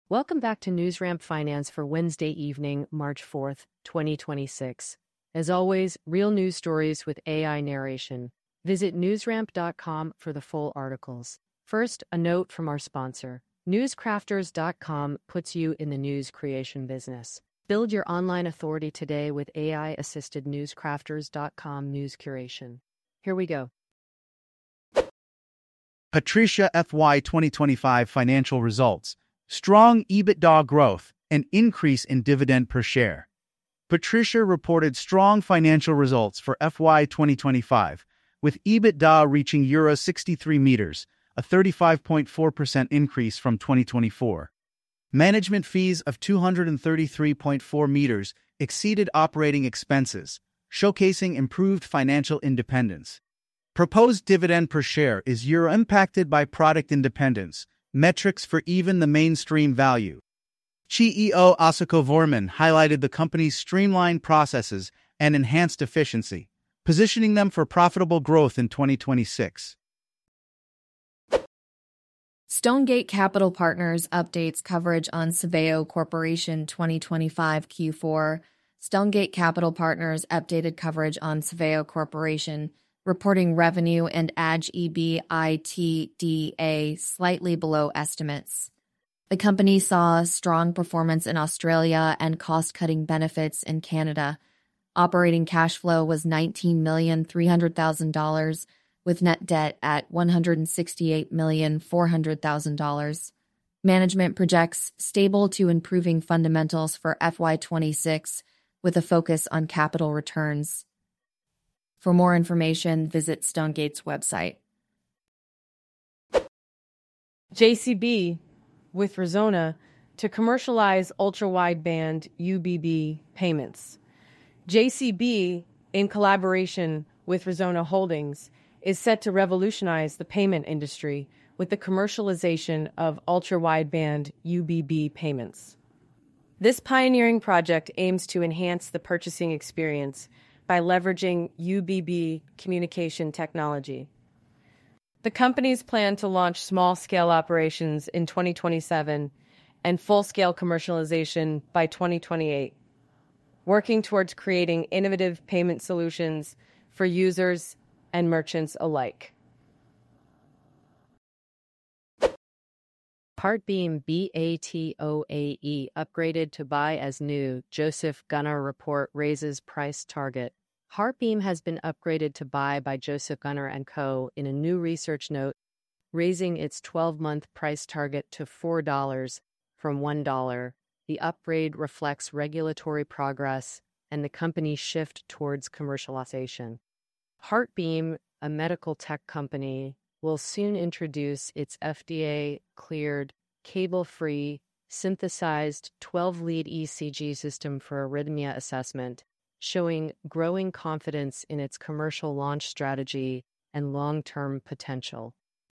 Welcome back to NewsRamp Finance for Wednesday evening, March 4th, 2026. As always, real news stories with AI narration. Visit newsramp.com for the full articles. First, a note from our sponsor. Newscrafters.com puts you in the news creation business. Build your online authority today with AI-assisted Newscrafters.com news curation. Here we go. Patricia FY 2025 financial results. Strong EBITDA growth and increase in dividend per share. Patricia reported strong financial results for FY 2025, with EBITDA reaching Euro 63 meters, a 35.4% increase from 2024. Management fees of 233.4 meters exceeded operating expenses, showcasing improved financial independence. Proposed dividend per share is Euro impacted by product independence, metrics for even the mainstream value. CEO Asako Vorman highlighted the company's streamlined processes and enhanced efficiency, positioning them for profitable growth in 2026. Stonegate Capital Partners updates coverage on Saveo Corporation 2025 Q4. Stonegate Capital Partners updated coverage on Saveo Corporation, reporting revenue and EBITDA slightly below estimates. The company saw strong performance in Australia and cost-cutting benefits in Canada. Operating cash flow was $19,300,000, with net debt at $168,400,000. Management projects stable to improving fundamentals for FY26, with a focus on capital returns. For more information, visit Stonegate's website. JCB with Rezona to commercialize ultra-wideband UBB payments. JCB, in collaboration with Rezona Holdings, is set to revolutionize the payment industry with the commercialization of ultra-wideband UBB payments. This pioneering project aims to enhance the purchasing experience by leveraging UBB communication technology. The companies plan to launch small-scale operations in 2027 and full-scale commercialization by 2028, working towards creating innovative payment solutions for users and merchants alike. Heartbeam BATOAE upgraded to buy as new. Joseph Gunnar report raises price target. Heartbeam has been upgraded to buy by Joseph Gunnar & Co. in a new research note, raising its 12-month price target to $4 from $1. The upgrade reflects regulatory progress and the company's shift towards commercialization. Heartbeam, a medical tech company, will soon introduce its FDA-cleared, cable-free, synthesized 12-lead ECG system for arrhythmia assessment, showing growing confidence in its commercial launch strategy and long-term potential.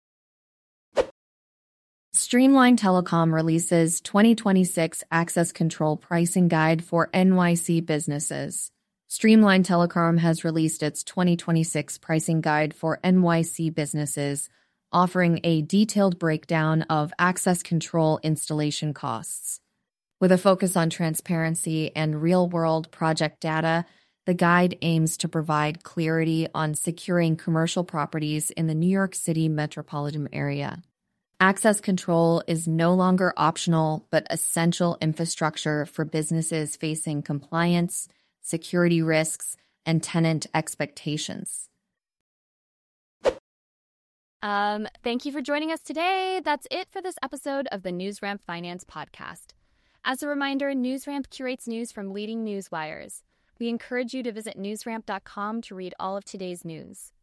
Streamline Telecom releases 2026 Access Control Pricing Guide for NYC businesses. Streamline Telecom has released its 2026 pricing guide for NYC businesses, offering a detailed breakdown of access control installation costs. With a focus on transparency and real-world project data, the guide aims to provide clarity on securing commercial properties in the New York City metropolitan area. Access control is no longer optional but essential infrastructure for businesses facing compliance, security risks, and tenant expectations. Thank you for joining us today. That's it for this episode of the NewsRamp Finance Podcast. As a reminder, NewsRamp curates news from leading news wires. We encourage you to visit newsramp.com to read all of today's news.